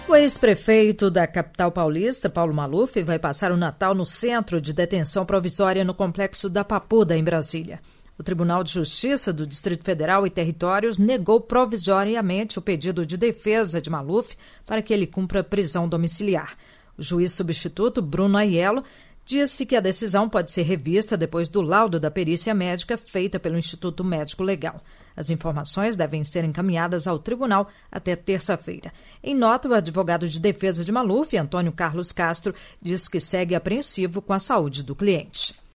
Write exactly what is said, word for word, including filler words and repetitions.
O ex-prefeito da capital paulista, Paulo Maluf, vai passar o Natal no Centro de Detenção Provisória no Complexo da Papuda, em Brasília. O Tribunal de Justiça do Distrito Federal e Territórios negou provisoriamente o pedido de defesa de Maluf para que ele cumpra prisão domiciliar. O juiz substituto, Bruno Aiello, disse que a decisão pode ser revista depois do laudo da perícia médica feita pelo Instituto Médico Legal. As informações devem ser encaminhadas ao tribunal até terça-feira. Em nota, o advogado de defesa de Maluf, Antônio Carlos Castro, diz que segue apreensivo com a saúde do cliente.